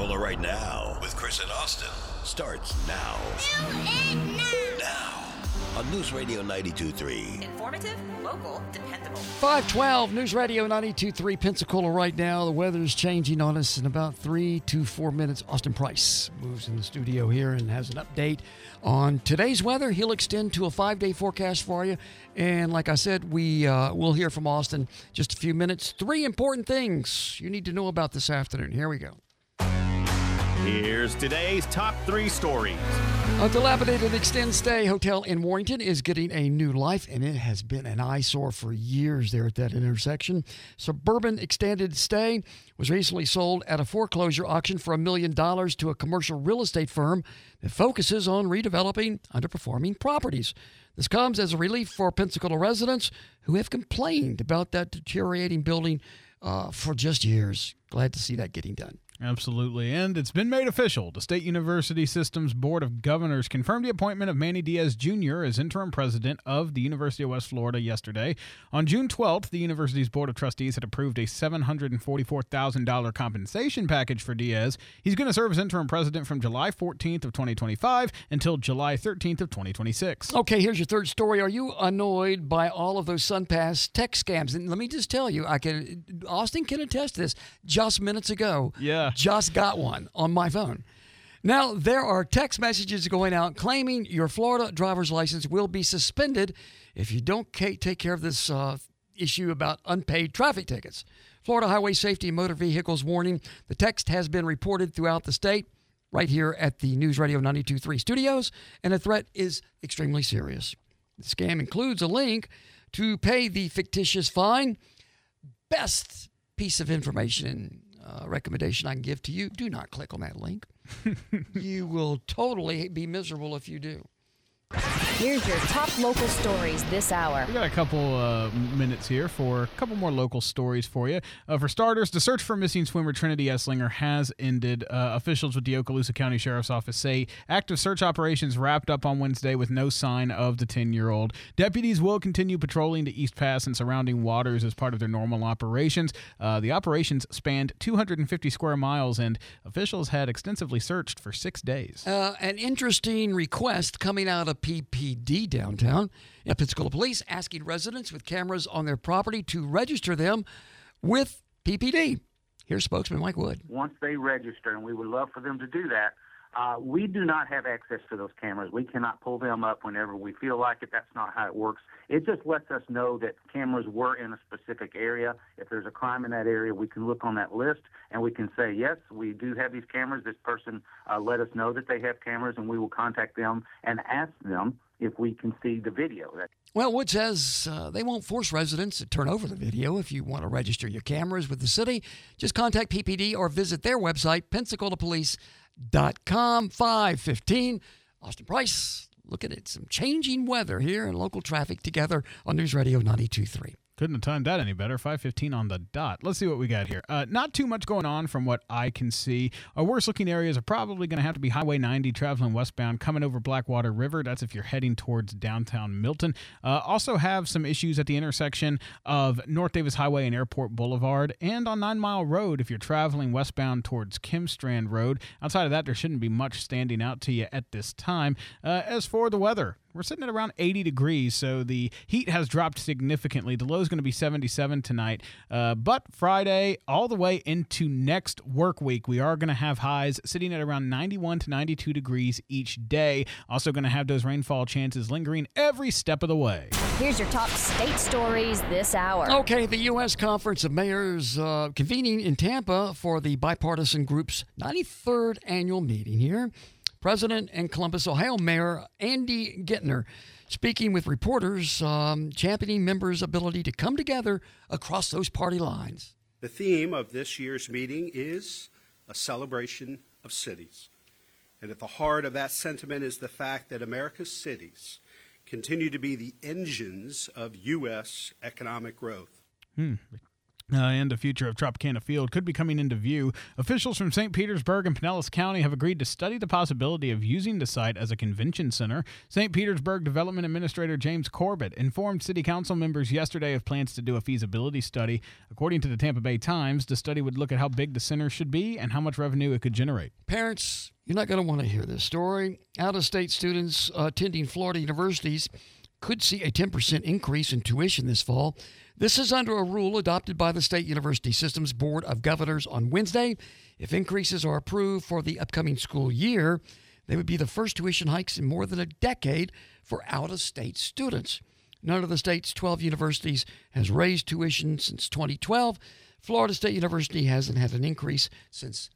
Pensacola Right Now with Chris and Austin starts now. Now on News Radio 92.3. Informative, local, dependable. 512 News Radio 92.3 Pensacola Right Now. The weather's changing on us in about 3 to 4 minutes. Austin Price moves in the studio here and has an update on today's weather. He'll extend to a 5-day forecast for you. And like I said, we'll hear from Austin just a few minutes. 3 important things you need to know about this afternoon. Here we go. Here's today's top 3 stories. A dilapidated extend stay hotel in Warrington is getting a new life, and it has been an eyesore for years there at that intersection. Suburban extended stay was recently sold at a foreclosure auction for $1 million to a commercial real estate firm that focuses on redeveloping underperforming properties. This comes as a relief for Pensacola residents who have complained about that deteriorating building for just years. Glad to see that getting done. Absolutely. And it's been made official. The State University System's Board of Governors confirmed the appointment of Manny Diaz Jr. as interim president of the University of West Florida yesterday. On June 12th, the university's Board of Trustees had approved a $744,000 compensation package for Diaz. He's going to serve as interim president from July 14th of 2025 until July 13th of 2026. Okay, here's your third story. Are you annoyed by all of those SunPass text scams? And let me just tell you, Austin can attest to this. Just minutes ago, just got one on my phone. Now, there are text messages going out claiming your Florida driver's license will be suspended if you don't take care of this issue about unpaid traffic tickets. Florida Highway Safety and Motor Vehicles warning the text has been reported throughout the state right here at the News Radio 92.3 studios, and the threat is extremely serious. The scam includes a link to pay the fictitious fine. Best piece of information recommendation I can give to you, do not click on that link. You will totally be miserable if you do. Here's your top local stories this hour. We got a couple minutes here for a couple more local stories for you. For starters, the search for missing swimmer Trinity Esslinger has ended. Officials with the Okaloosa County Sheriff's Office say active search operations wrapped up on Wednesday with no sign of the 10-year-old. Deputies will continue patrolling the East Pass and surrounding waters as part of their normal operations. The operations spanned 250 square miles, and officials had extensively searched for 6 days. An interesting request coming out of PPD downtown. Pensacola Police asking residents with cameras on their property to register them with PPD. Here's spokesman Mike Wood. Once they register, and we would love for them to do that, we do not have access to those cameras. We cannot pull them up whenever we feel like it. That's not how it works. It just lets us know that cameras were in a specific area. If there's a crime in that area, we can look on that list and we can say, yes, we do have these cameras. This person let us know that they have cameras, and we will contact them and ask them if we can see the video. Well, Wood says they won't force residents to turn over the video. If you want to register your cameras with the city, just contact PPD or visit their website, PensacolaPolice.com. 5:15. Austin Price, looking at some changing weather here and local traffic together on News Radio 92.3. Couldn't have timed that any better. 5:15 on the dot. Let's see what we got here. Not too much going on from what I can see. Our worst-looking areas are probably going to have to be Highway 90 traveling westbound, coming over Blackwater River. That's if you're heading towards downtown Milton. Also have some issues at the intersection of North Davis Highway and Airport Boulevard, and on 9 Mile Road if you're traveling westbound towards Kimstrand Road. Outside of that, there shouldn't be much standing out to you at this time. As for the weather, we're sitting at around 80 degrees, so the heat has dropped significantly. The low is going to be 77 tonight. But Friday, all the way into next work week, we are going to have highs sitting at around 91 to 92 degrees each day. Also going to have those rainfall chances lingering every step of the way. Here's your top state stories this hour. Okay, the U.S. Conference of Mayors convening in Tampa for the bipartisan group's 93rd annual meeting here. President and Columbus, Ohio Mayor Andy Gittner speaking with reporters, championing members' ability to come together across those party lines. The theme of this year's meeting is a celebration of cities. And at the heart of that sentiment is the fact that America's cities continue to be the engines of U.S. economic growth. And the future of Tropicana Field could be coming into view. Officials from St. Petersburg and Pinellas County have agreed to study the possibility of using the site as a convention center. St. Petersburg Development Administrator James Corbett informed city council members yesterday of plans to do a feasibility study. According to the Tampa Bay Times, the study would look at how big the center should be and how much revenue it could generate. Parents, you're not going to want to hear this story. Out-of-state students attending Florida universities could see a 10% increase in tuition this fall. This is under a rule adopted by the State University System's Board of Governors on Wednesday. If increases are approved for the upcoming school year, they would be the first tuition hikes in more than a decade for out-of-state students. None of the state's 12 universities has raised tuition since 2012. Florida State University hasn't had an increase since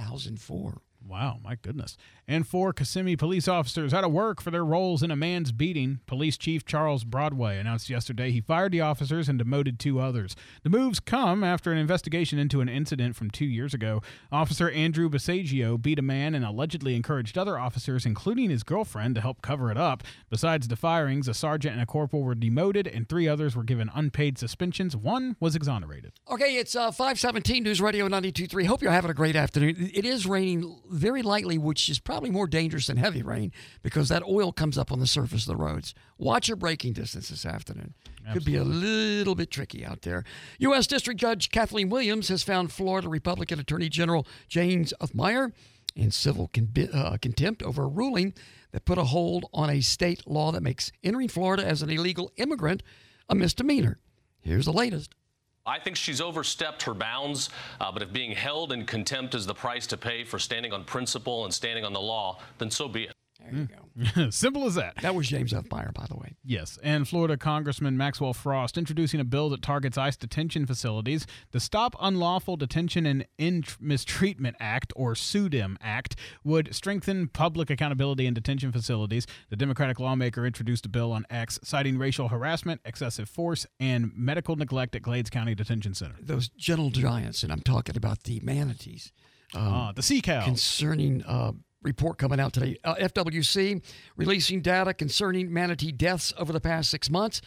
2004. Wow, my goodness. And 4 Kissimmee police officers out of work for their roles in a man's beating. Police Chief Charles Broadway announced yesterday he fired the officers and demoted 2 others. The moves come after an investigation into an incident from 2 years ago. Officer Andrew Basagio beat a man and allegedly encouraged other officers, including his girlfriend, to help cover it up. Besides the firings, a sergeant and a corporal were demoted, and 3 others were given unpaid suspensions. 1 was exonerated. Okay, it's 517 News Radio 92.3. Hope you're having a great afternoon. It is raining very lightly, which is probably more dangerous than heavy rain because that oil comes up on the surface of the roads. Watch your braking distance this afternoon. Absolutely. Could be a little bit tricky out there. U.S. District Judge Kathleen Williams has found Florida Republican Attorney General James F. Meyer in civil contempt over a ruling that put a hold on a state law that makes entering Florida as an illegal immigrant a misdemeanor. Here's the latest. I think she's overstepped her bounds, but if being held in contempt is the price to pay for standing on principle and standing on the law, then so be it. There you go. Simple as that. That was James F. Meyer, by the way. Yes, and Florida Congressman Maxwell Frost introducing a bill that targets ICE detention facilities. The Stop Unlawful Detention and Mistreatment Act, or SUDEM Act, would strengthen public accountability in detention facilities. The Democratic lawmaker introduced a bill on X citing racial harassment, excessive force, and medical neglect at Glades County Detention Center. Those gentle giants, and I'm talking about the manatees. The sea cows. Concerning report coming out today. FWC releasing data concerning manatee deaths over the past 6 months.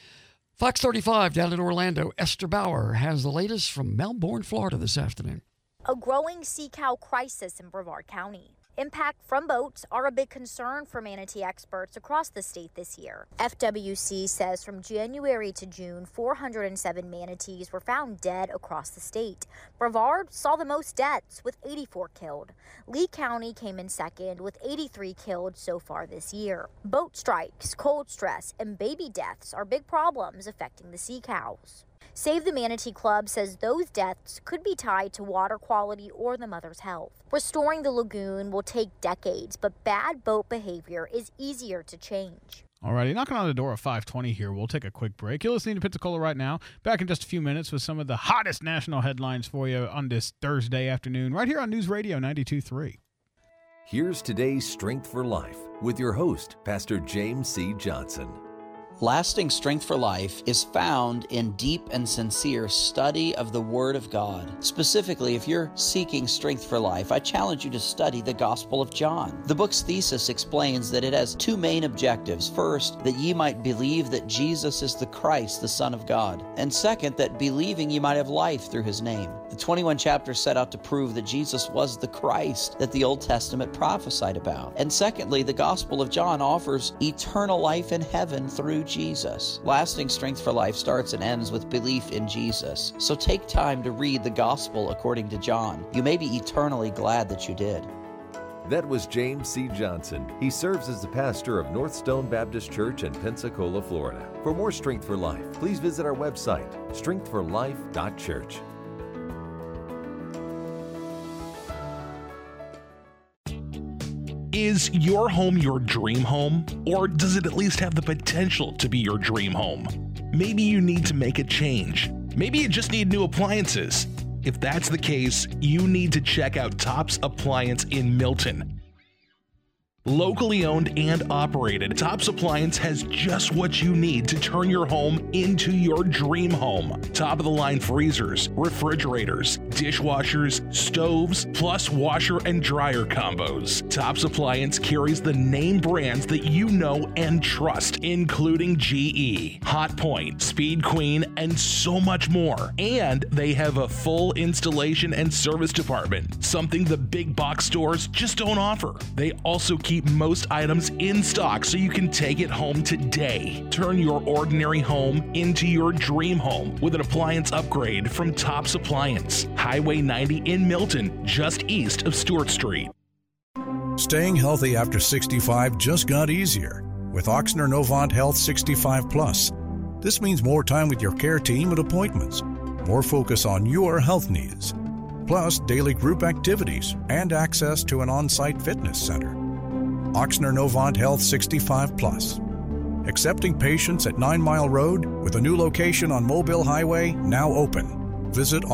Fox 35 down in Orlando, Esther Bauer has the latest from Melbourne, Florida this afternoon. A growing sea cow crisis in Brevard County. Impact from boats are a big concern for manatee experts across the state this year. FWC says from January to June, 407 manatees were found dead across the state. Brevard saw the most deaths with 84 killed. Lee County came in second with 83 killed so far this year. Boat strikes, cold stress, and baby deaths are big problems affecting the sea cows. Save the Manatee Club says those deaths could be tied to water quality or the mother's health. Restoring the lagoon will take decades, but bad boat behavior is easier to change. Alrighty, knocking on the door of 520 here. We'll take a quick break. You're listening to Pensacola right now. Back in just a few minutes with some of the hottest national headlines for you on this Thursday afternoon, right here on News Radio 92.3. Here's today's Strength for Life with your host, Pastor James C. Johnson. Lasting strength for life is found in deep and sincere study of the Word of God. Specifically, if you're seeking strength for life, I challenge you to study the Gospel of John. The book's thesis explains that it has 2 main objectives. First, that ye might believe that Jesus is the Christ, the Son of God. And second, that believing ye might have life through his name. The 21 chapters set out to prove that Jesus was the Christ that the Old Testament prophesied about. And secondly, the Gospel of John offers eternal life in heaven through Jesus. Lasting strength for life starts and ends with belief in Jesus. So take time to read the Gospel according to John. You may be eternally glad that you did. That was James C. Johnson. He serves as the pastor of North Stone Baptist Church in Pensacola, Florida. For more Strength for Life, please visit our website, strengthforlife.church. Is your home your dream home? Or does it at least have the potential to be your dream home? Maybe you need to make a change. Maybe you just need new appliances. If that's the case, you need to check out Tops Appliance in Milton. Locally owned and operated, Tops Appliance has just what you need to turn your home into your dream home. Top-of-the-line freezers, refrigerators, dishwashers, stoves, plus washer and dryer combos. Tops Appliance carries the name brands that you know and trust, including GE, Hotpoint, Speed Queen, and so much more. And they have a full installation and service department, something the big box stores just don't offer. They also keep most items in stock so you can take it home today. Turn your ordinary home into your dream home with an appliance upgrade from Tops Appliance. Highway 90 in Milton, just east of Stewart Street. Staying healthy after 65 just got easier with Ochsner Novant Health 65 Plus. This means more time with your care team at appointments, more focus on your health needs, plus daily group activities and access to an on-site fitness center. Ochsner Novant Health 65 Plus. Accepting patients at 9 Mile Road with a new location on Mobile Highway now open. Visit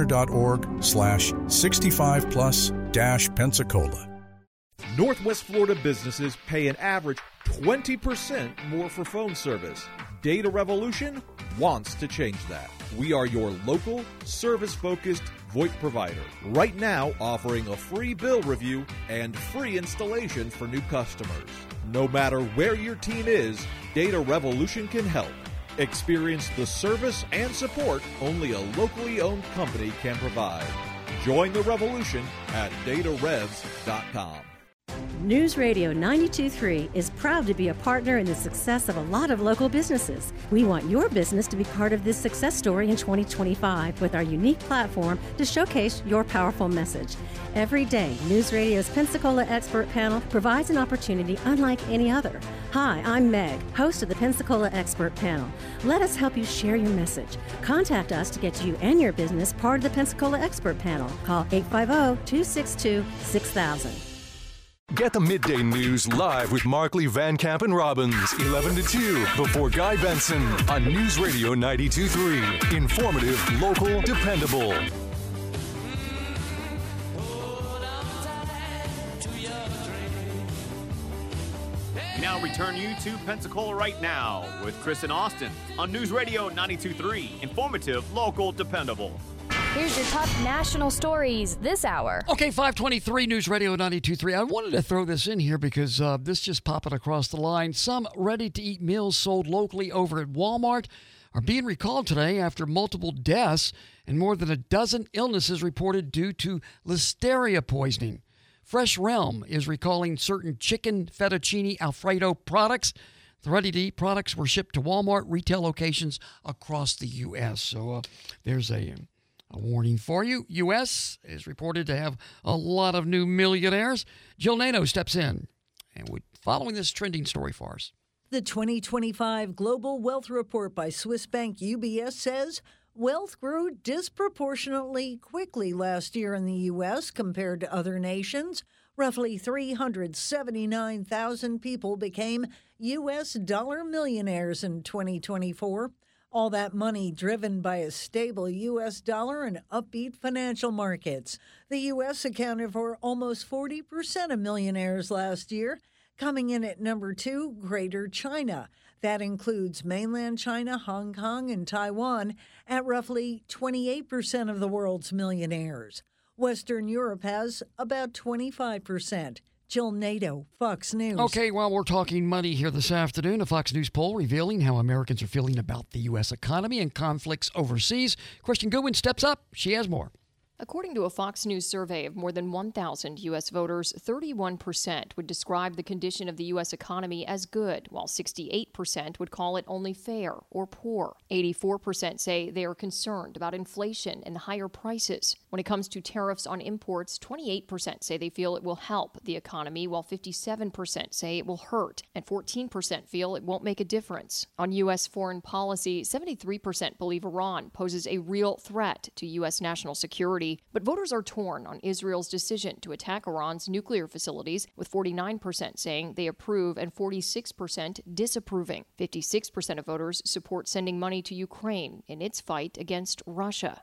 oxnr.org/65plus-Pensacola. Northwest Florida businesses pay an average 20% more for phone service. Data Revolution wants to change that. We are your local, service-focused VoIP provider. Right now, offering a free bill review and free installation for new customers. No matter where your team is, Data Revolution can help. Experience the service and support only a locally owned company can provide. Join the revolution at datarevs.com. News Radio 92.3 is proud to be a partner in the success of a lot of local businesses. We want your business to be part of this success story in 2025 with our unique platform to showcase your powerful message. Every day, News Radio's Pensacola Expert Panel provides an opportunity unlike any other. Hi, I'm Meg, host of the Pensacola Expert Panel. Let us help you share your message. Contact us to get you and your business part of the Pensacola Expert Panel. Call 850-262-6000. Get the midday news live with Markley, Van Camp, and Robbins, 11 to 2, before Guy Benson on News Radio 92.3. Informative, local, dependable. We now return you to Pensacola Right Now with Chris and Austin on News Radio 92.3. Informative, local, dependable. Here's your top national stories this hour. Okay, 523 News Radio 92.3. I wanted to throw this in here because this just popping across the line. Some ready-to-eat meals sold locally over at Walmart are being recalled today after multiple deaths and more than a dozen illnesses reported due to listeria poisoning. Fresh Realm is recalling certain chicken fettuccine Alfredo products. The ready-to-eat products were shipped to Walmart retail locations across the U.S. So there's a warning for you. U.S. is reported to have a lot of new millionaires. Jill Nato steps in and following this trending story for us. The 2025 Global Wealth Report by Swiss bank UBS says wealth grew disproportionately quickly last year in the U.S. compared to other nations. Roughly 379,000 people became U.S. dollar millionaires in 2024. All that money driven by a stable U.S. dollar and upbeat financial markets. The U.S. accounted for almost 40% of millionaires last year. Coming in at number 2, Greater China. That includes mainland China, Hong Kong, and Taiwan at roughly 28% of the world's millionaires. Western Europe has about 25%. Jill Nato, Fox News. Okay, well, we're talking money here this afternoon. A Fox News poll revealing how Americans are feeling about the U.S. economy and conflicts overseas. Kristen Goodwin steps up. She has more. According to a Fox News survey of more than 1,000 U.S. voters, 31% would describe the condition of the U.S. economy as good, while 68% would call it only fair or poor. 84% say they are concerned about inflation and higher prices. When it comes to tariffs on imports, 28% say they feel it will help the economy, while 57% say it will hurt, and 14% feel it won't make a difference. On U.S. foreign policy, 73% believe Iran poses a real threat to U.S. national security. But voters are torn on Israel's decision to attack Iran's nuclear facilities, with 49% saying they approve and 46% disapproving. 56% of voters support sending money to Ukraine in its fight against Russia.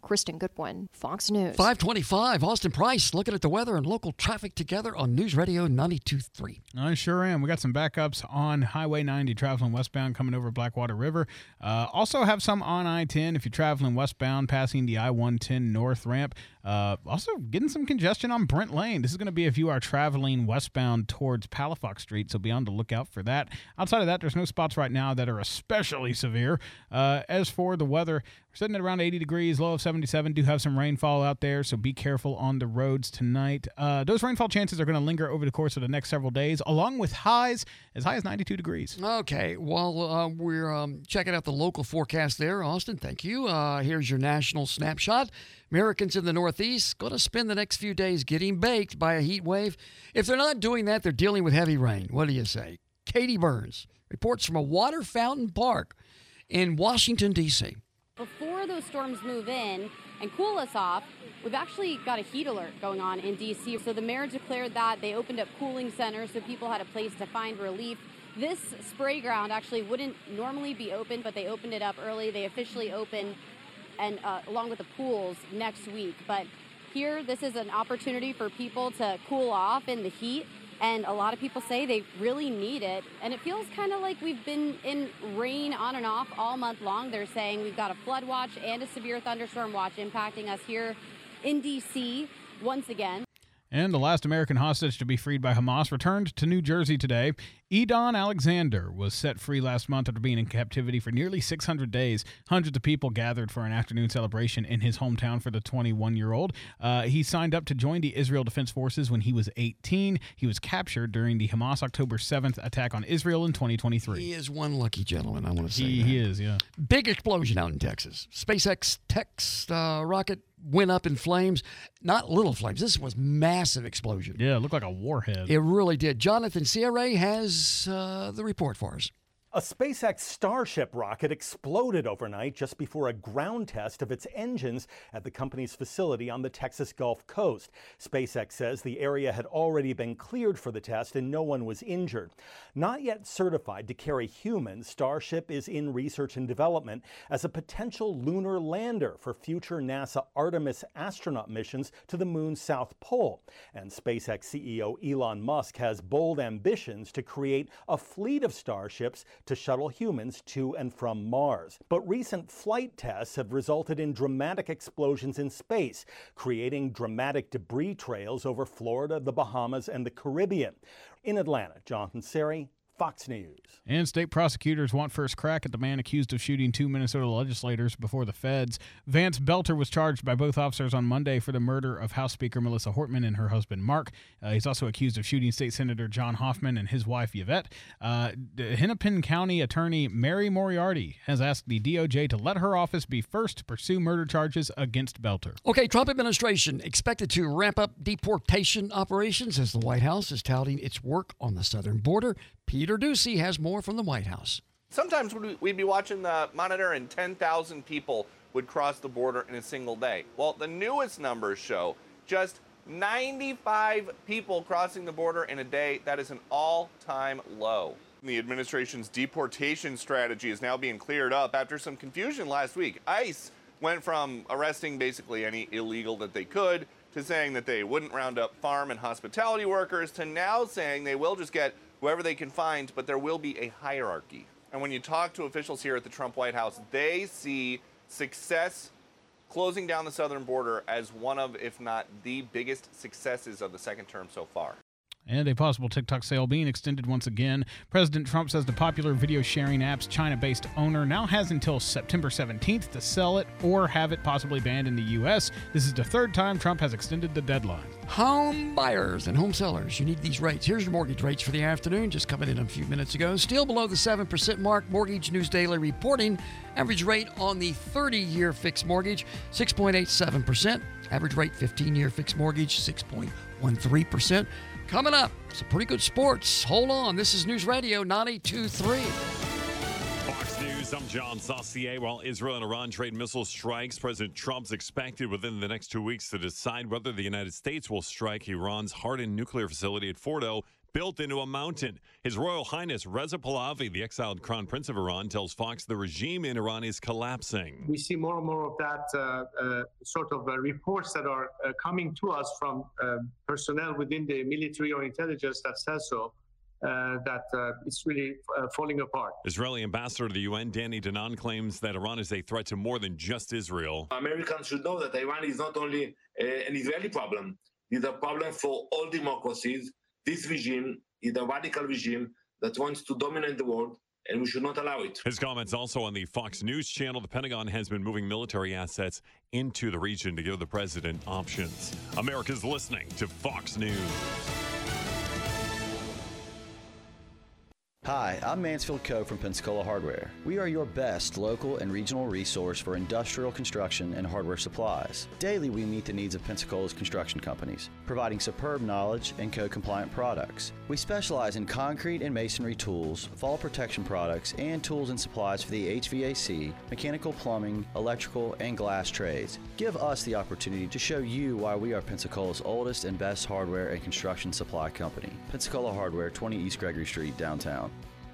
Kristen Goodwin, Fox News. 525, Austin Price looking at the weather and local traffic together on News Radio 92.3. I sure am. We got some backups on Highway 90 traveling westbound coming over Blackwater River. Also have some on I-10 if you're traveling westbound passing the I-110 north ramp. Also getting some congestion on Brent Lane. This is going to be if you are traveling westbound towards Palafox Street, so be on the lookout for that. Outside of that, there's no spots right now that are especially severe. As for the weather, we're sitting at around 80 degrees, low of 77. Do have some rainfall out there, so be careful on the roads tonight. Those rainfall chances are going to linger over the course of the next several days, along with highs as high as 92 degrees. Okay, well, we're checking out the local forecast there, Austin. Thank you. Here's your national snapshot. Americans in the Northeast going to spend the next few days getting baked by a heat wave. If they're not doing that, they're dealing with heavy rain. What do you say? Katie Burns reports from a water fountain park in Washington, D.C. Before those storms move in and cool us off, we've actually got a heat alert going on in D.C. So the mayor declared that. They opened up cooling centers so people had a place to find relief. This spray ground actually wouldn't normally be open, but they opened it up early. They officially opened and along with the pools next week. But here, this is an opportunity for people to cool off in the heat. And a lot of people say they really need it. And it feels kind of like we've been in rain on and off all month long. They're saying we've got a flood watch and a severe thunderstorm watch impacting us here in D.C. once again. And the last American hostage to be freed by Hamas returned to New Jersey today. Edon Alexander was set free last month after being in captivity for nearly 600 days. Hundreds of people gathered for an afternoon celebration in his hometown for the 21-year-old. He signed up to join the Israel Defense Forces when he was 18. He was captured during the Hamas October 7th attack on Israel in 2023. He is one lucky gentleman, I want to say. He is, yeah. Big explosion out in Texas. SpaceX Tex rocket went up in flames. Not little flames. This was massive explosion. Yeah, it looked like a warhead. It really did. Jonathan Sierra has the report for us. A SpaceX Starship rocket exploded overnight just before a ground test of its engines at the company's facility on the Texas Gulf Coast. SpaceX says the area had already been cleared for the test and no one was injured. Not yet certified to carry humans, Starship is in research and development as a potential lunar lander for future NASA Artemis astronaut missions to the moon's south pole. And SpaceX CEO Elon Musk has bold ambitions to create a fleet of Starships to shuttle humans to and from Mars. But recent flight tests have resulted in dramatic explosions in space, creating dramatic debris trails over Florida, the Bahamas, and the Caribbean. In Atlanta, Jonathan Seri, Fox News. And state prosecutors want first crack at the man accused of shooting 2 Minnesota legislators before the feds. Vance Belter was charged by both officers on Monday for the murder of House Speaker Melissa Hortman and her husband Mark. He's also accused of shooting State Senator John Hoffman and his wife Yvette. Hennepin County Attorney Mary Moriarty has asked the DOJ to let her office be first to pursue murder charges against Belter. Okay, Trump administration expected to ramp up deportation operations as the White House is touting its work on the southern border. Peter Doocy has more from the White House. Sometimes we'd be watching the monitor and 10,000 people would cross the border in a single day. Well, the newest numbers show just 95 people crossing the border in a day. That is an all-time low. The administration's deportation strategy is now being cleared up after some confusion last week. ICE went from arresting basically any illegal that they could to saying that they wouldn't round up farm and hospitality workers to now saying they will just get whoever they can find, but there will be a hierarchy. And when you talk to officials here at the Trump White House, they see success closing down the southern border as one of, if not the biggest successes of the second term so far. And a possible TikTok sale being extended once again. President Trump says the popular video sharing app's China-based owner now has until September 17th to sell it or have it possibly banned in the U.S. This is the third time Trump has extended the deadline. Home buyers and home sellers, you need these rates. Here's your mortgage rates for the afternoon, just coming in a few minutes ago. Still below the 7% mark. Mortgage News Daily reporting average rate on the 30-year fixed mortgage, 6.87%. Average rate 15-year fixed mortgage, 6.13%. Coming up, some pretty good sports. Hold on. This is News Radio 92.3. Fox News Yes, I'm John Saucier. While Israel and Iran trade missile strikes, President Trump's expected within the next 2 weeks to decide whether the United States will strike Iran's hardened nuclear facility at Fordo, built into a mountain. His Royal Highness Reza Pahlavi, the exiled Crown Prince of Iran, tells Fox the regime in Iran is collapsing. We see more and more of that sort of reports that are coming to us from personnel within the military or intelligence that says so. That it's really falling apart. Israeli ambassador to the UN, Danny Danon, claims that Iran is a threat to more than just Israel. Americans should know that Iran is not only an Israeli problem. It's a problem for all democracies. This regime is a radical regime that wants to dominate the world, and we should not allow it. His comments also on the Fox News channel. The Pentagon has been moving military assets into the region to give the president options. America's listening to Fox News. Hi, I'm Mansfield Coe from Pensacola Hardware. We are your best local and regional resource for industrial construction and hardware supplies. Daily, we meet the needs of Pensacola's construction companies, providing superb knowledge and code-compliant products. We specialize in concrete and masonry tools, fall protection products, and tools and supplies for the HVAC, mechanical, plumbing, electrical, and glass trades. Give us the opportunity to show you why we are Pensacola's oldest and best hardware and construction supply company. Pensacola Hardware, 20 East Gregory Street, downtown.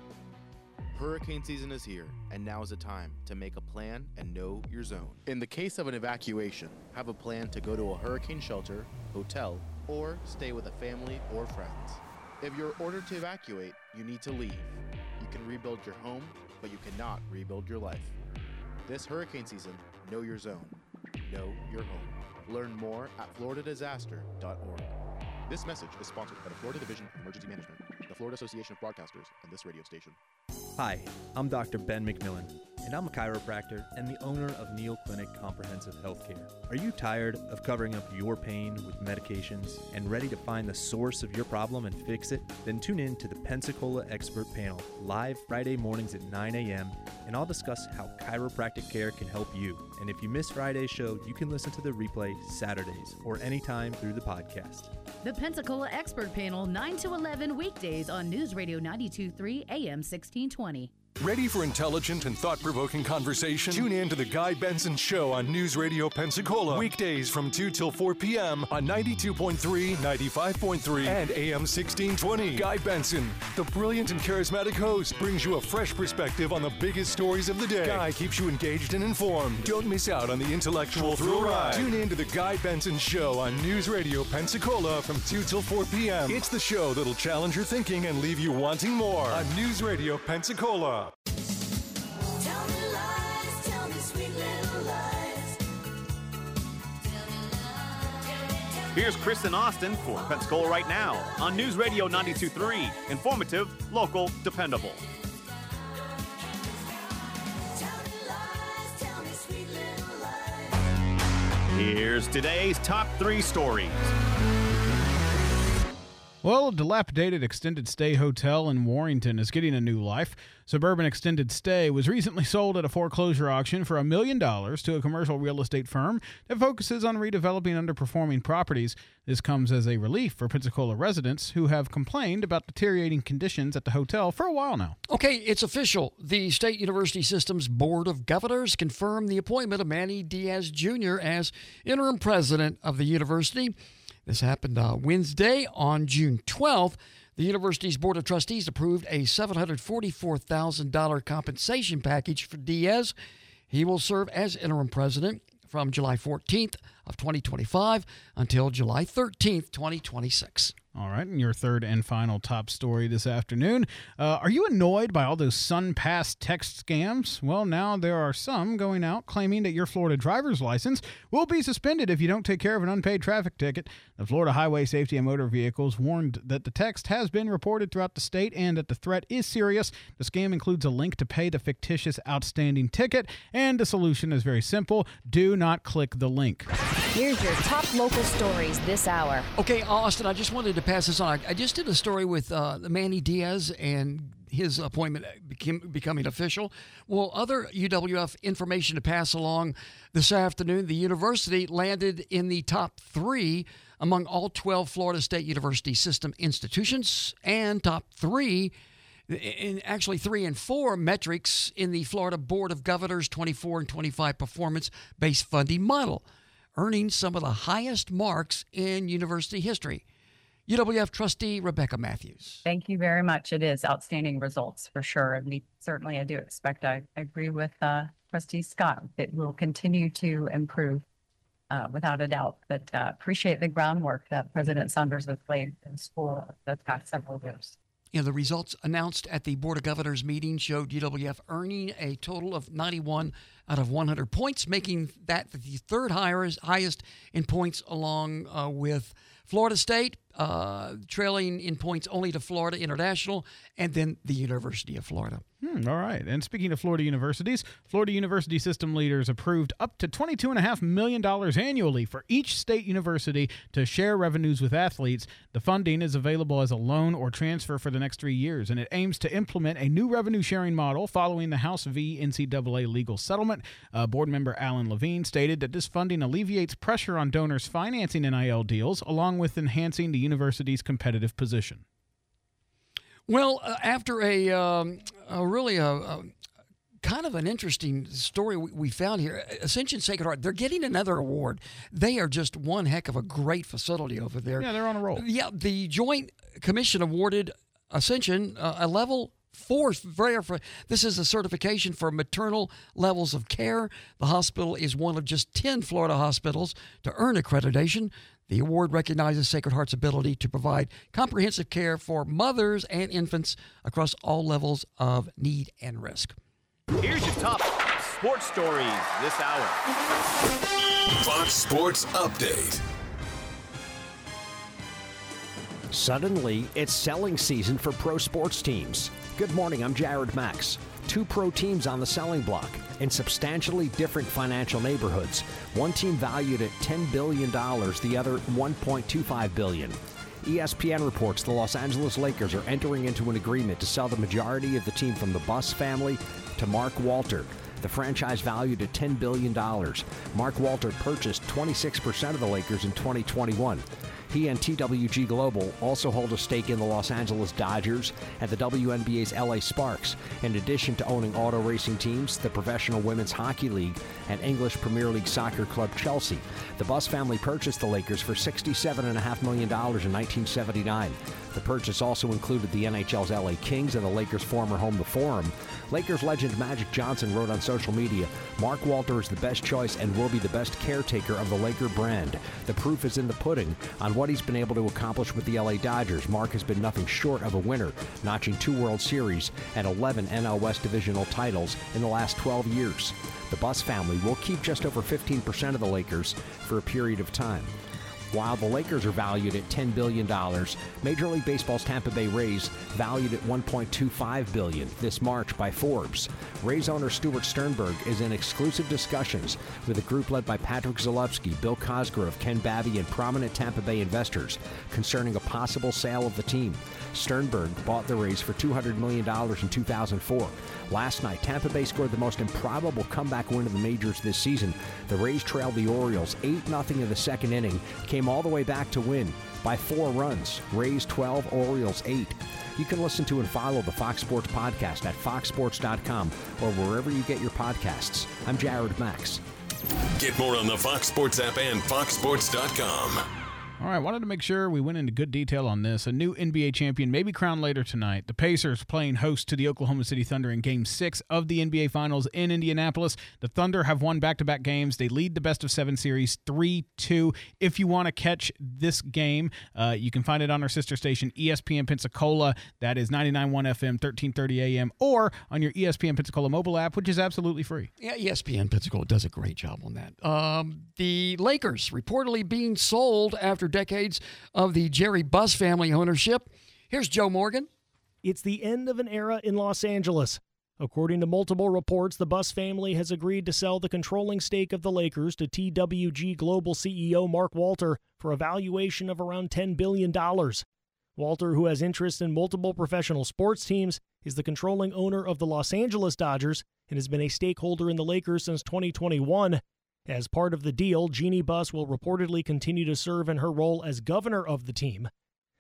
Hurricane season is here, and now is the time to make a plan and know your zone. In the case of an evacuation, have a plan to go to a hurricane shelter, hotel, or stay with a family or friends. If you're ordered to evacuate, you need to leave. You can rebuild your home, but you cannot rebuild your life. This hurricane season, know your zone. Know your home. Learn more at floridadisaster.org. This message is sponsored by the Florida Division of Emergency Management, the Florida Association of Broadcasters, and this radio station. Hi, I'm Dr. Ben McMillan, and I'm a chiropractor and the owner of Neal Clinic Comprehensive Healthcare. Are you tired of covering up your pain with medications and ready to find the source of your problem and fix it? Then tune in to the Pensacola Expert Panel, live Friday mornings at 9 a.m., and I'll discuss how chiropractic care can help you. And if you missed Friday's show, you can listen to the replay Saturdays or anytime through the podcast. The Pensacola Expert Panel, 9 to 11 weekdays on News Radio 92.3 AM 1620. Ready for intelligent and thought-provoking conversation? Tune in to The Guy Benson Show on News Radio Pensacola. Weekdays from 2 till 4 p.m. on 92.3, 95.3, and AM 1620. Guy Benson, the brilliant and charismatic host, brings you a fresh perspective on the biggest stories of the day. Guy keeps you engaged and informed. Don't miss out on the intellectual thrill ride. Tune in to The Guy Benson Show on News Radio Pensacola from 2 till 4 p.m. It's the show that'll challenge your thinking and leave you wanting more on News Radio Pensacola. Here's Kristen Austin for Pensacola Right Now on News Radio 92.3. Informative, local, dependable. Here's today's top 3 stories. Well, a dilapidated extended stay hotel in Warrington is getting a new life. Suburban Extended Stay was recently sold at a foreclosure auction for $1 million to a commercial real estate firm that focuses on redeveloping underperforming properties. This comes as a relief for Pensacola residents who have complained about deteriorating conditions at the hotel for a while now. Okay, it's official. The State University System's Board of Governors confirmed the appointment of Manny Diaz Jr. as interim president of the university. This happened Wednesday on June 12th. The university's Board of Trustees approved a $744,000 compensation package for Diaz. He will serve as interim president from July 14th of 2025 until July 13th, 2026. All right, and your third and final top story this afternoon. Are you annoyed by all those SunPass text scams? Well, now there are some going out claiming that your Florida driver's license will be suspended if you don't take care of an unpaid traffic ticket. The Florida Highway Safety and Motor Vehicles warned that the text has been reported throughout the state and that the threat is serious. The scam includes a link to pay the fictitious outstanding ticket, and the solution is very simple. Do not click the link. Here's your top local stories this hour. Okay, Austin, I just wanted to pass this on. I just did a story with Manny Diaz and his appointment becoming official. Well, other UWF information to pass along this afternoon. The university landed in the top 3 among all 12 Florida State University system institutions and top 3 And actually 3 and 4 metrics in the Florida Board of Governors 24 and 25 performance-based funding model, earning some of the highest marks in university history. UWF trustee Rebecca Matthews. Thank you very much. It is outstanding results for sure. And we certainly, I do expect, I agree with Trustee Scott, it will continue to improve without a doubt. But appreciate the groundwork that President Saunders has laid in school the past several years. The results announced at the Board of Governors meeting showed UWF earning a total of 91 out of 100 points, making that the third highest in points, along with Florida State, trailing in points only to Florida International, and then the University of Florida. All right. And speaking of Florida universities, Florida university system leaders approved up to $22.5 million annually for each state university to share revenues with athletes. The funding is available as a loan or transfer for the next 3 years, and it aims to implement a new revenue sharing model following the House v. NCAA legal settlement. Board member Alan Levine stated that this funding alleviates pressure on donors financing NIL deals, along with enhancing the university's competitive position. Well, after a really kind of an interesting story we found here, Ascension Sacred Heart, they're getting another award. They are just one heck of a great facility over there. Yeah, they're on a roll. Yeah, the Joint Commission awarded Ascension a level 4. This is a certification for maternal levels of care. The hospital is one of just 10 Florida hospitals to earn accreditation. The award recognizes Sacred Heart's ability to provide comprehensive care for mothers and infants across all levels of need and risk. Here's your top sports stories this hour. Fox Sports Update. Suddenly, it's selling season for pro sports teams. Good morning, I'm Jared Max. 2 pro teams on the selling block in substantially different financial neighborhoods. One team valued at $10 billion, the other $1.25 billion. ESPN reports the Los Angeles Lakers are entering into an agreement to sell the majority of the team from the Buss family to Mark Walter. The franchise valued at $10 billion. Mark Walter purchased 26% of the Lakers in 2021. He and TWG Global also hold a stake in the Los Angeles Dodgers and the WNBA's LA Sparks, in addition to owning auto racing teams, the Professional Women's Hockey League, and English Premier League soccer club Chelsea. The Buss family purchased the Lakers for $67.5 million in 1979. The purchase also included the NHL's LA Kings and the Lakers' former home, the Forum. Lakers legend Magic Johnson wrote on social media, "Mark Walter is the best choice and will be the best caretaker of the Laker brand. The proof is in the pudding. On what he's been able to accomplish with the LA Dodgers, Mark has been nothing short of a winner, notching 2 World Series and 11 NL West divisional titles in the last 12 years. The Buss family will keep just over 15% of the Lakers for a period of time. While the Lakers are valued at $10 billion, Major League Baseball's Tampa Bay Rays valued at $1.25 billion this March by Forbes. Rays owner Stuart Sternberg is in exclusive discussions with a group led by Patrick Zalewski, Bill Cosgrove, Ken Babby, and prominent Tampa Bay investors concerning a possible sale of the team. Sternberg bought the Rays for $200 million in 2004. Last night, Tampa Bay scored the most improbable comeback win of the majors this season. The Rays trailed the Orioles 8-0 in the second inning, came all the way back to win by 4 runs. Rays 12, Orioles 8. You can listen to and follow the Fox Sports Podcast at foxsports.com or wherever you get your podcasts. I'm Jared Max. Get more on the Fox Sports app and foxsports.com. All right, wanted to make sure we went into good detail on this. A new NBA champion may be crowned later tonight. The Pacers playing host to the Oklahoma City Thunder in Game 6 of the NBA Finals in Indianapolis. The Thunder have won back-to-back games. They lead the best-of-7 series 3-2. If you want to catch this game, you can find it on our sister station, ESPN Pensacola. That is 99.1 FM, 1330 AM, or on your ESPN Pensacola mobile app, which is absolutely free. Yeah, ESPN Pensacola does a great job on that. The Lakers reportedly being sold after decades of the Jerry Buss family ownership. Here's Joe Morgan. It's the end of an era in Los Angeles. According to multiple reports, the Buss family has agreed to sell the controlling stake of the Lakers to TWG Global CEO Mark Walter for a valuation of around $10 billion. Walter, who has interest in multiple professional sports teams, is the controlling owner of the Los Angeles Dodgers and has been a stakeholder in the Lakers since 2021. As part of the deal, Jeannie Buss will reportedly continue to serve in her role as governor of the team.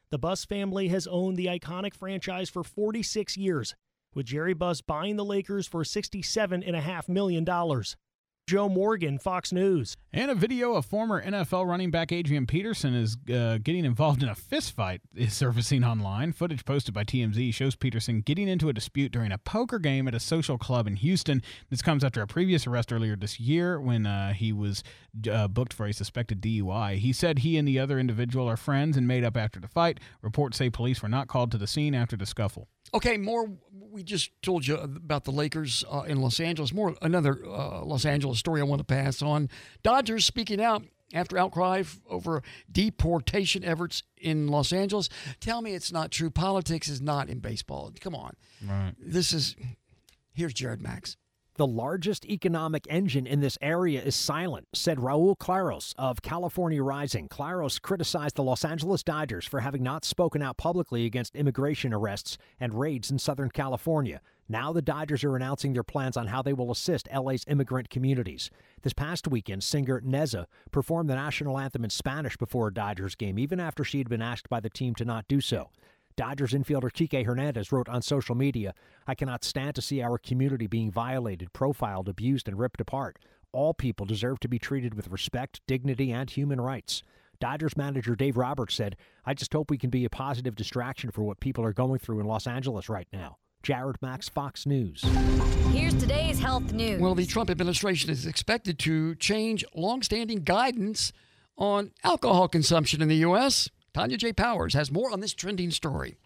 The Buss family has owned the iconic franchise for 46 years, with Jerry Buss buying the Lakers for $67.5 million. Joe Morgan, Fox News. And a video of former NFL running back Adrian Peterson is getting involved in a fistfight is surfacing online. Footage posted by TMZ shows Peterson getting into a dispute during a poker game at a social club in Houston. This comes after a previous arrest earlier this year when he was booked for a suspected DUI. He said he and the other individual are friends and made up after the fight. Reports say police were not called to the scene after the scuffle. Okay, more. We just told you about the Lakers in Los Angeles. More another Los Angeles story I want to pass on. Dodgers speaking out after outcry over deportation efforts in Los Angeles. Tell me it's not true. Politics is not in baseball. Come on. Right. Here's Jared Max. The largest economic engine in this area is silent, said Raul Claros of California Rising. Claros criticized the Los Angeles Dodgers for having not spoken out publicly against immigration arrests and raids in Southern California. Now the Dodgers are announcing their plans on how they will assist LA's immigrant communities. This past weekend, singer Neza performed the national anthem in Spanish before a Dodgers game, even after she had been asked by the team to not do so. Dodgers infielder Kike Hernandez wrote on social media, "I cannot stand to see our community being violated, profiled, abused, and ripped apart. All people deserve to be treated with respect, dignity, and human rights." Dodgers manager Dave Roberts said, "I just hope we can be a positive distraction for what people are going through in Los Angeles right now." Jared Max, Fox News. Here's today's health news. Well, the Trump administration is expected to change longstanding guidance on alcohol consumption in the U.S. Tanya J. Powers has more on this trending story.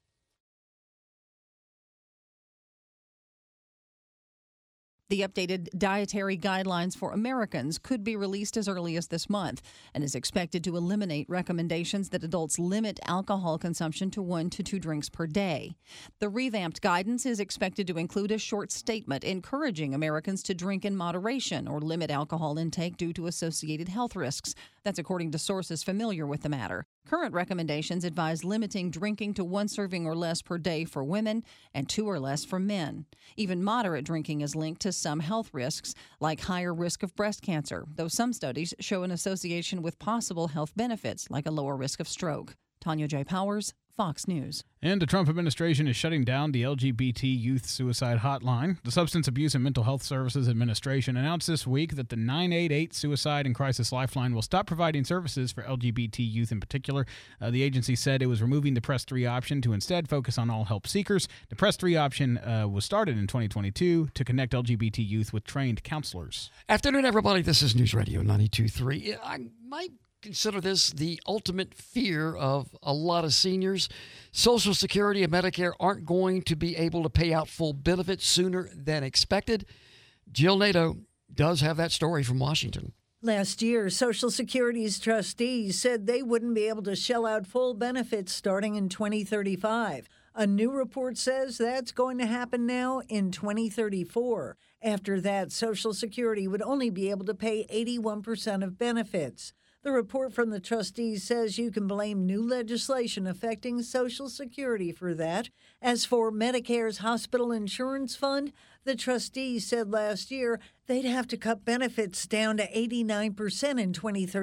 The updated dietary guidelines for Americans could be released as early as this month and is expected to eliminate recommendations that adults limit alcohol consumption to 1 to 2 drinks per day. The revamped guidance is expected to include a short statement encouraging Americans to drink in moderation or limit alcohol intake due to associated health risks. That's according to sources familiar with the matter. Current recommendations advise limiting drinking to 1 serving or less per day for women and 2 or less for men. Even moderate drinking is linked to some health risks, like higher risk of breast cancer, though some studies show an association with possible health benefits, like a lower risk of stroke. Tanya J. Powers, Fox News. And the Trump administration is shutting down the LGBT youth suicide hotline. The Substance Abuse and Mental Health Services Administration announced this week that the 988 Suicide and Crisis Lifeline will stop providing services for LGBT youth in particular. The agency said it was removing the Press 3 option to instead focus on all help seekers. The Press 3 option was started in 2022 to connect LGBT youth with trained counselors. Afternoon, everybody. This is News Radio 92.3. I might consider this the ultimate fear of a lot of seniors. Social Security and Medicare aren't going to be able to pay out full benefits sooner than expected. Jill Nato does have that story from Washington. Last year, Social Security's trustees said they wouldn't be able to shell out full benefits starting in 2035. A new report says that's going to happen now in 2034. After that, Social Security would only be able to pay 81% of benefits. The report from the trustees says you can blame new legislation affecting Social Security for that. As for Medicare's hospital insurance fund, the trustees said last year they'd have to cut benefits down to 89% in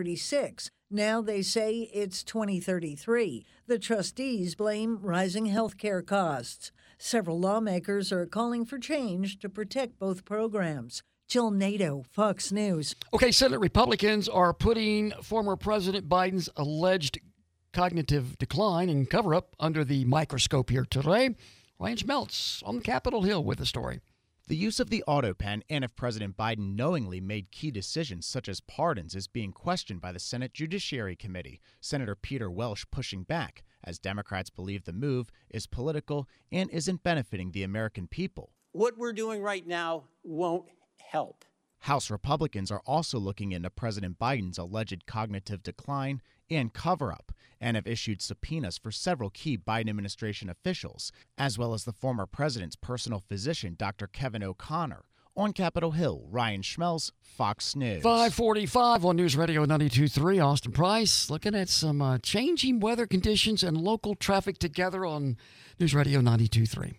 2036. Now they say it's 2033. The trustees blame rising health care costs. Several lawmakers are calling for change to protect both programs. Jill Nato, Fox News. Okay, Senate Republicans are putting former President Biden's alleged cognitive decline and cover-up under the microscope here today. Ryan Schmeltz on Capitol Hill with the story. The use of the auto pen and if President Biden knowingly made key decisions such as pardons is being questioned by the Senate Judiciary Committee. Senator Peter Welch pushing back, as Democrats believe the move is political and isn't benefiting the American people. What we're doing right now won't help. House Republicans are also looking into President Biden's alleged cognitive decline and cover-up and have issued subpoenas for several key Biden administration officials, as well as the former president's personal physician, Dr. Kevin O'Connor. On Capitol Hill, Ryan Schmelz, Fox News. 5:45 on News Radio 92.3. Austin Price looking at some changing weather conditions and local traffic together on News Radio 92.3.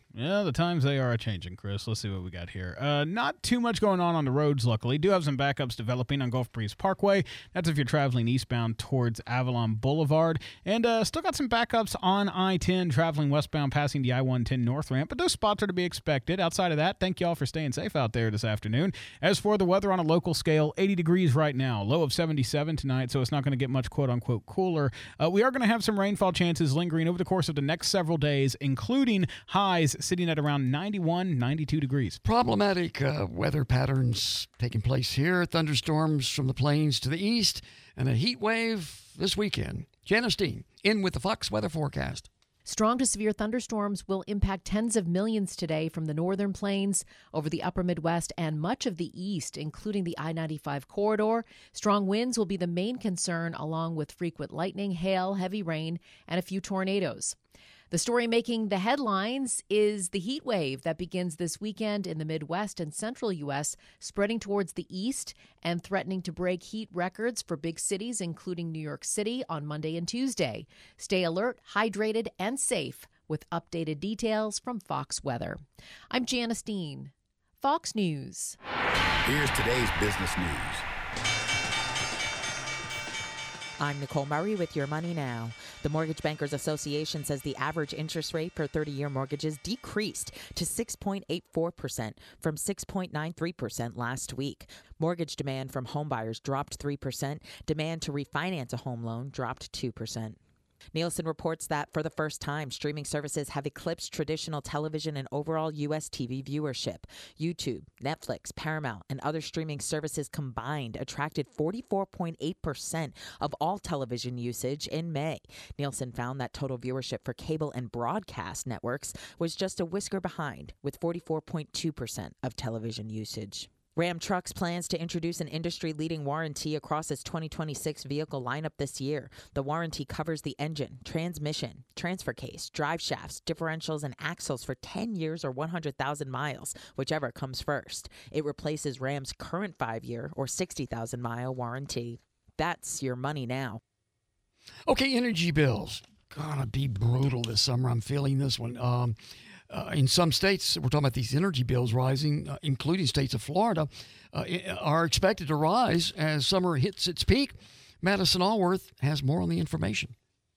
Yeah, the times they are changing, Chris. Let's see what we got here. Not too much going on the roads, luckily. Do have some backups developing on Gulf Breeze Parkway. That's if you're traveling eastbound towards Avalon Boulevard. And still got some backups on I-10 traveling westbound passing the I-110 North Ramp, but those spots are to be expected. Outside of that, thank you all for staying safe out there this afternoon. As for the weather on a local scale, 80 degrees right now, low of 77 tonight, so it's not going to get much quote-unquote cooler. We are going to have some rainfall chances lingering over the course of the next several days, including highs sitting at around 91, 92 degrees. Problematic weather patterns taking place here. Thunderstorms from the plains to the east and a heat wave this weekend. Janice Dean in with the Fox weather forecast. Strong to severe thunderstorms will impact tens of millions today from the northern plains over the upper Midwest and much of the east, including the I-95 corridor. Strong winds will be the main concern, along with frequent lightning, hail, heavy rain, and a few tornadoes. The story making the headlines is the heat wave that begins this weekend in the Midwest and central U.S., spreading towards the east and threatening to break heat records for big cities, including New York City, on Monday and Tuesday. Stay alert, hydrated, and safe with updated details from Fox Weather. I'm Janice Dean, Fox News. Here's today's business news. I'm Nicole Murray with Your Money Now. The Mortgage Bankers Association says the average interest rate for 30-year mortgages decreased to 6.84% from 6.93% last week. Mortgage demand from homebuyers dropped 3%. Demand to refinance a home loan dropped 2%. Nielsen reports that for the first time, streaming services have eclipsed traditional television and overall U.S. TV viewership. YouTube, Netflix, Paramount, and other streaming services combined attracted 44.8% of all television usage in May. Nielsen found that total viewership for cable and broadcast networks was just a whisker behind, with 44.2% of television usage. Ram Trucks plans to introduce an industry-leading warranty across its 2026 vehicle lineup this year. The warranty covers the engine, transmission, transfer case, drive shafts, differentials, and axles for 10 years or 100,000 miles, whichever comes first. It replaces Ram's current 5-year or 60,000-mile warranty. That's Your Money Now. Okay, energy bills. Gonna be brutal this summer. I'm feeling this one. In some states, we're talking about these energy bills rising, including states of Florida, are expected to rise as summer hits its peak. Madison Allworth has more on the information.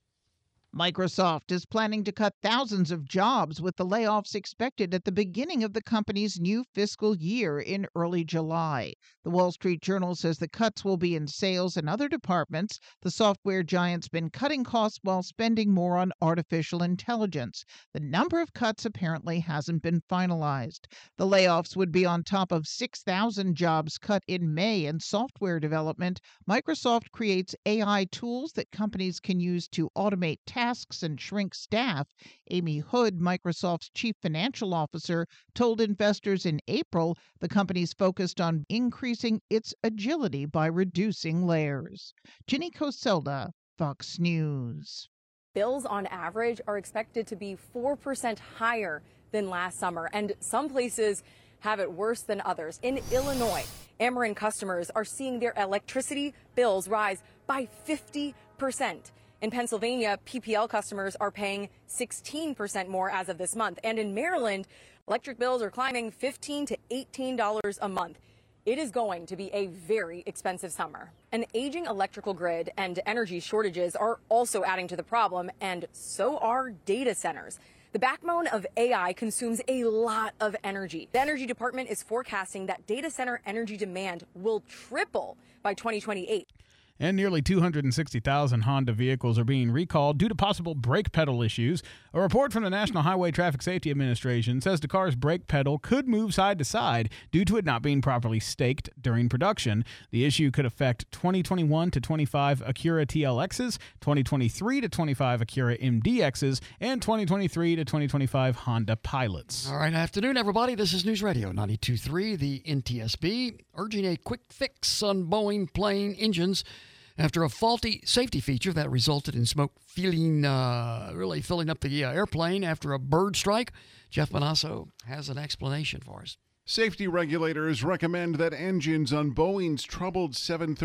Microsoft is planning to cut thousands of jobs, with the layoffs expected at the beginning of the company's new fiscal year in early July. The Wall Street Journal says the cuts will be in sales and other departments. The software giant's been cutting costs while spending more on artificial intelligence. The number of cuts apparently hasn't been finalized. The layoffs would be on top of 6,000 jobs cut in May in software development. Microsoft creates AI tools that companies can use to automate tasks and shrink staff. Amy Hood, Microsoft's chief financial officer, told investors in April the company's focused on increasing its agility by reducing layers. Ginny Coselda, Fox News. Bills on average are expected to be 4% higher than last summer, and some places have it worse than others. In Illinois, Ameren customers are seeing their electricity bills rise by 50%. In Pennsylvania, PPL customers are paying 16% more as of this month. And in Maryland, electric bills are climbing $15 to $18 a month. It is going to be a very expensive summer. An aging electrical grid and energy shortages are also adding to the problem, and so are data centers. The backbone of AI consumes a lot of energy. The Energy Department is forecasting that data center energy demand will triple by 2028. And nearly 260,000 Honda vehicles are being recalled due to possible brake pedal issues. A report from the National Highway Traffic Safety Administration says the car's brake pedal could move side to side due to it not being properly staked during production. The issue could affect 2021 to 25 Acura TLXs, 2023 to 25 Acura MDXs, and 2023 to 2025 Honda Pilots. All right, afternoon, everybody. This is News Radio 92.3, the NTSB, urging a quick fix on Boeing plane engines after a faulty safety feature that resulted in smoke filling up the airplane after a bird strike. Jeff Manasso has an explanation for us. Safety regulators recommend that engines on Boeing's troubled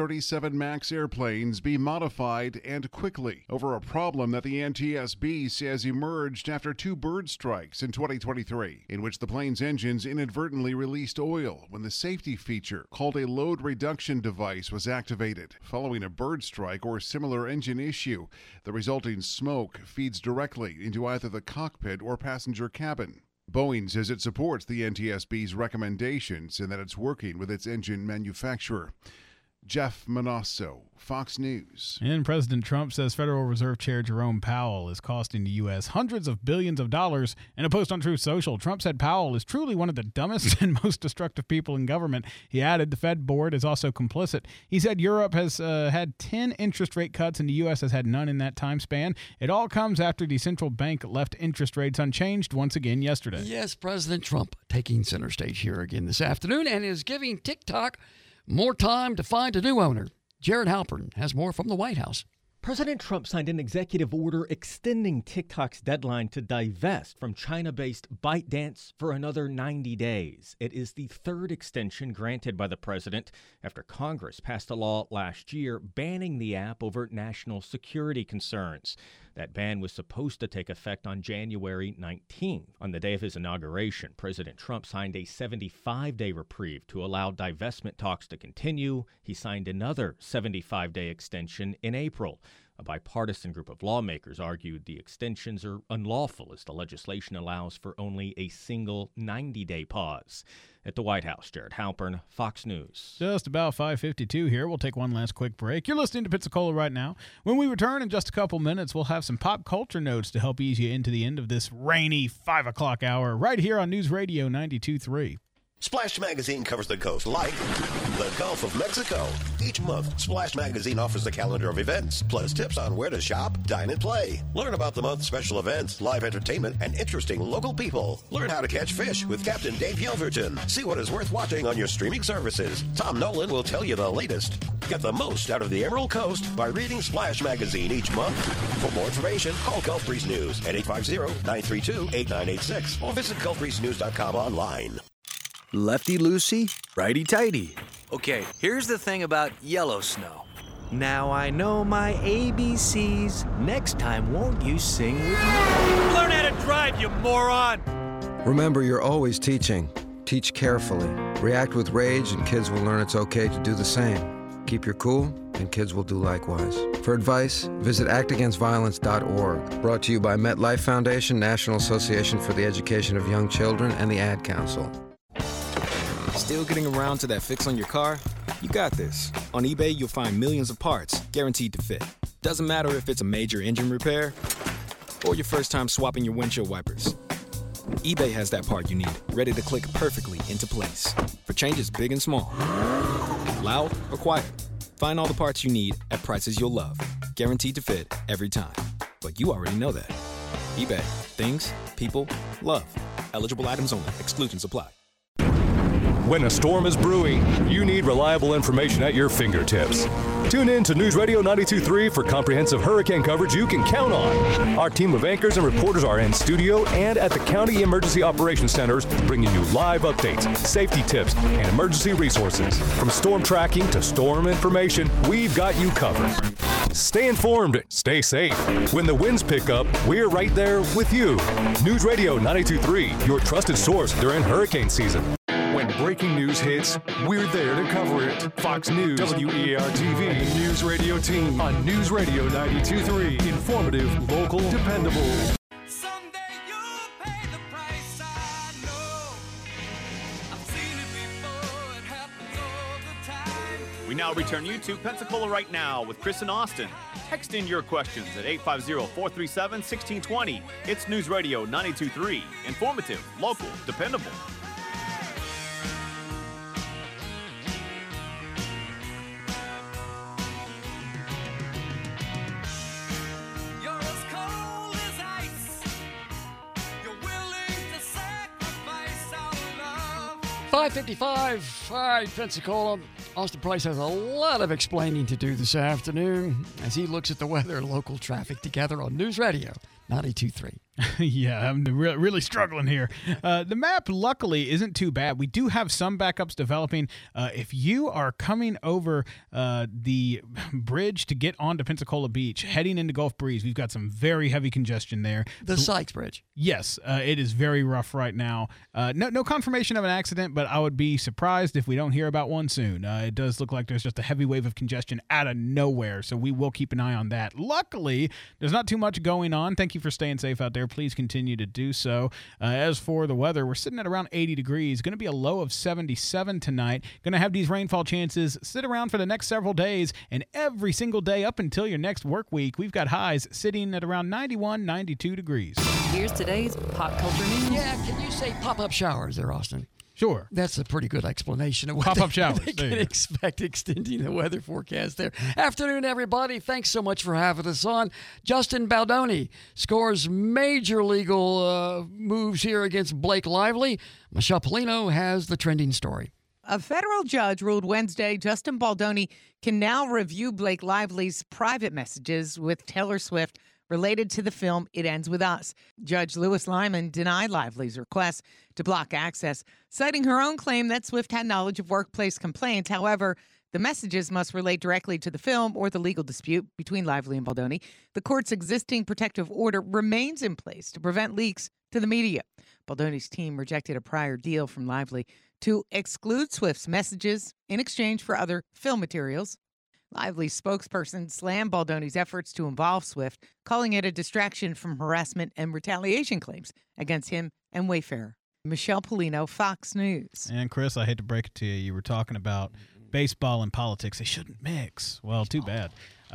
737 MAX airplanes be modified and quickly over a problem that the NTSB says emerged after 2 bird strikes in 2023, in which the plane's engines inadvertently released oil when the safety feature called a load reduction device was activated. Following a bird strike or similar engine issue, the resulting smoke feeds directly into either the cockpit or passenger cabin. Boeing says it supports the NTSB's recommendations and that it's working with its engine manufacturer. Jeff Manasso, Fox News. And President Trump says Federal Reserve Chair Jerome Powell is costing the U.S. hundreds of billions of dollars. In a post on Truth Social, Trump said Powell is truly one of the dumbest and most destructive people in government. He added the Fed board is also complicit. He said Europe has had 10 interest rate cuts and the U.S. has had none in that time span. It all comes after the central bank left interest rates unchanged once again yesterday. Yes, President Trump taking center stage here again this afternoon and is giving TikTok more time to find a new owner. Jared Halpern has more from the White House. President Trump signed an executive order extending TikTok's deadline to divest from China-based ByteDance for another 90 days. It is the third extension granted by the president after Congress passed a law last year banning the app over national security concerns. That ban was supposed to take effect on January 19th. On the day of his inauguration, President Trump signed a 75-day reprieve to allow divestment talks to continue. He signed another 75-day extension in April. A bipartisan group of lawmakers argued the extensions are unlawful as the legislation allows for only a single 90-day pause. At the White House, Jared Halpern, Fox News. Just about 5:52 here. We'll take one last quick break. You're listening to Pensacola right now. When we return in just a couple minutes, we'll have some pop culture notes to help ease you into the end of this rainy 5 o'clock hour right here on News Radio 92.3. Splash Magazine covers the coast like the Gulf of Mexico. Each month, Splash Magazine offers a calendar of events, plus tips on where to shop, dine, and play. Learn about the month's special events, live entertainment, and interesting local people. Learn how to catch fish with Captain Dave Yelverton. See what is worth watching on your streaming services. Tom Nolan will tell you the latest. Get the most out of the Emerald Coast by reading Splash Magazine each month. For more information, call Gulf Breeze News at 850-932-8986 or visit GulfBreezeNews.com online. Lefty-loosey, righty-tighty. Okay, here's the thing about yellow snow. Now I know my ABCs. Next time, won't you sing with me? Learn how to drive, you moron! Remember, you're always teaching. Teach carefully. React with rage, and kids will learn it's okay to do the same. Keep your cool, and kids will do likewise. For advice, visit actagainstviolence.org. Brought to you by MetLife Foundation, National Association for the Education of Young Children, and the Ad Council. Still getting around to that fix on your car? You got this. On eBay, you'll find millions of parts guaranteed to fit. Doesn't matter if it's a major engine repair or your first time swapping your windshield wipers. eBay has that part you need, ready to click perfectly into place for changes big and small. Loud or quiet, find all the parts you need at prices you'll love. Guaranteed to fit every time. But you already know that. eBay. Things, people, love. Eligible items only. Exclusions apply. When a storm is brewing, you need reliable information at your fingertips. Tune in to News Radio 92.3 for comprehensive hurricane coverage you can count on. Our team of anchors and reporters are in studio and at the County Emergency Operations Centers, bringing you live updates, safety tips, and emergency resources. From storm tracking to storm information, we've got you covered. Stay informed, stay safe. When the winds pick up, we're right there with you. News Radio 92.3, your trusted source during hurricane season. When breaking news hits, we're there to cover it. Fox News, WEAR-TV, News Radio Team on News Radio 92.3. Informative, local, dependable. We now return you to Pensacola Right Now with Chris and Austin. Text in your questions at 850-437-1620. It's News Radio 92.3. Informative, local, dependable. You're as cold as ice. You're willing to sacrifice our love. 5:55. All right, Pensacola. Austin Price has a lot of explaining to do this afternoon as he looks at the weather and local traffic together on News Radio 92.3. Yeah, I'm really struggling here. The map, luckily, isn't too bad. We do have some backups developing. If you are coming over the bridge to get onto Pensacola Beach, heading into Gulf Breeze, we've got some very heavy congestion there. The Sykes Bridge. Yes, it is very rough right now. No confirmation of an accident, but I would be surprised if we don't hear about one soon. It does look like there's just a heavy wave of congestion out of nowhere, so we will keep an eye on that. Luckily, there's not too much going on. Thank you for staying safe out there. Please continue to do so. As for the weather, we're sitting at around 80 degrees. Going to be a low of 77 tonight. Going to have these rainfall chances sit around for the next several days, and every single day up until your next work week, we've got highs sitting at around 91, 92 degrees. Here's today's pop culture news. Yeah, can you say pop-up showers there, Austin? Sure. That's a pretty good explanation of what Pop-up showers. they can expect extending the weather forecast there. Afternoon, everybody. Thanks so much for having us on. Justin Baldoni scores major legal moves here against Blake Lively. Michelle Polino has the trending story. A federal judge ruled Wednesday Justin Baldoni can now review Blake Lively's private messages with Taylor Swift related to the film It Ends With Us. Judge Lewis Lyman denied Lively's request to block access, citing her own claim that Swift had knowledge of workplace complaints. However, the messages must relate directly to the film or the legal dispute between Lively and Baldoni. The court's existing protective order remains in place to prevent leaks to the media. Baldoni's team rejected a prior deal from Lively to exclude Swift's messages in exchange for other film materials. Lively's spokesperson slammed Baldoni's efforts to involve Swift, calling it a distraction from harassment and retaliation claims against him and Wayfair. Michelle Polino, Fox News. And Chris, I hate to break it to you. You were talking about baseball and politics. They shouldn't mix. Well, too bad.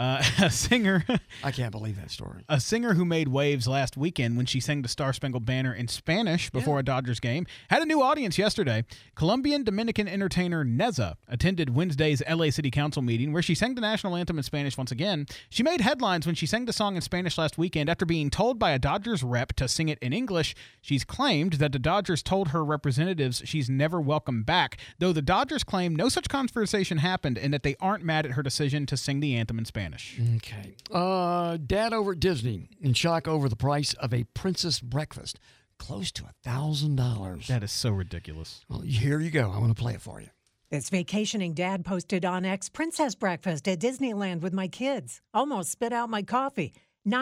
A singer. I can't believe that story. A singer who made waves last weekend when she sang the Star Spangled Banner in Spanish before a Dodgers game had a new audience yesterday. Colombian Dominican entertainer Neza attended Wednesday's LA City Council meeting where she sang the national anthem in Spanish once again. She made headlines when she sang the song in Spanish last weekend after being told by a Dodgers rep to sing it in English. She's claimed that the Dodgers told her representatives she's never welcome back, though the Dodgers claim no such conversation happened and that they aren't mad at her decision to sing the anthem in Spanish. Okay. Dad over at Disney in shock over the price of a princess breakfast. Close to $1,000. That is so ridiculous. Well, here you go. I want to play it for you. This vacationing dad posted on X princess breakfast at Disneyland with my kids. Almost spit out my coffee.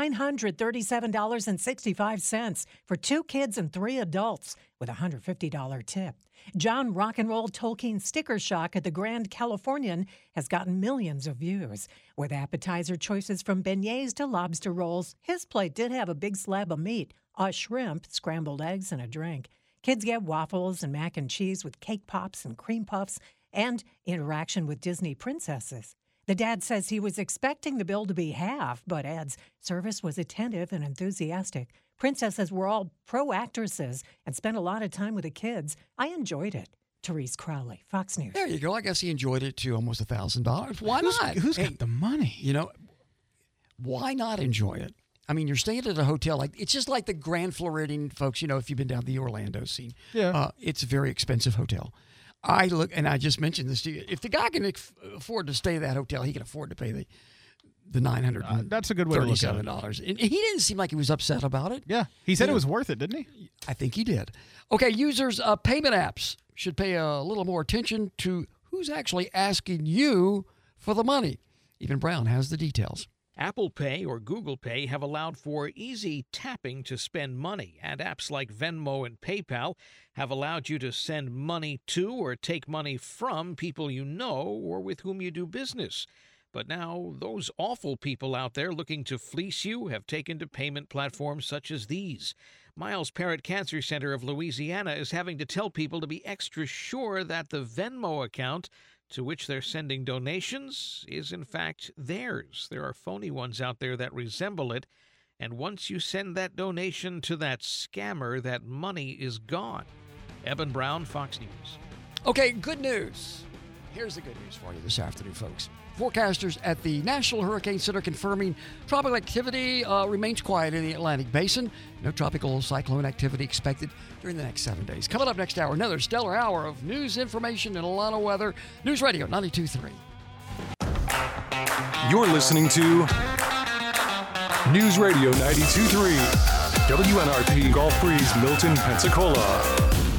$937.65 for 2 kids and 3 adults with a $150 tip. John Rock and Roll Tolkien sticker shock at the Grand Californian has gotten millions of views. With appetizer choices from beignets to lobster rolls, his plate did have a big slab of meat, a shrimp, scrambled eggs, and a drink. Kids get waffles and mac and cheese with cake pops and cream puffs and interaction with Disney princesses. The dad says he was expecting the bill to be half, but adds service was attentive and enthusiastic. Princesses were all pro actresses and spent a lot of time with the kids. I enjoyed it. Therese Crowley, Fox News. There you go. I guess he enjoyed it to almost $1,000. Why not? Who's got the money? You know, why not enjoy it? I mean, you're staying at a hotel. It's just like the Grand Floridian, folks. You know, if you've been down the Orlando scene, it's a very expensive hotel. I just mentioned this to you. If the guy can afford to stay at that hotel, he can afford to pay the $937. That's a good way to look at it. And he didn't seem like he was upset about it. Yeah, he said it was worth it, didn't he? I think he did. Okay, users of payment apps should pay a little more attention to who's actually asking you for the money. Even Brown has the details. Apple Pay or Google Pay have allowed for easy tapping to spend money, and apps like Venmo and PayPal have allowed you to send money to or take money from people you know or with whom you do business. But now, those awful people out there looking to fleece you have taken to payment platforms such as these. Miles Parrott Cancer Center of Louisiana is having to tell people to be extra sure that the Venmo account to which they're sending donations is in fact theirs. There are phony ones out there that resemble it, and once you send that donation to that scammer, that money is gone. Eben Brown, Fox News. Okay, good news. Here's the good news for you this afternoon, folks. Forecasters at the National Hurricane Center confirming tropical activity remains quiet in the Atlantic Basin. No tropical cyclone activity expected during the next 7 days. Coming up next hour, another stellar hour of news, information, and a lot of weather. News Radio 92.3. You're listening to News Radio 92.3, WNRP Gulf Breeze, Milton, Pensacola.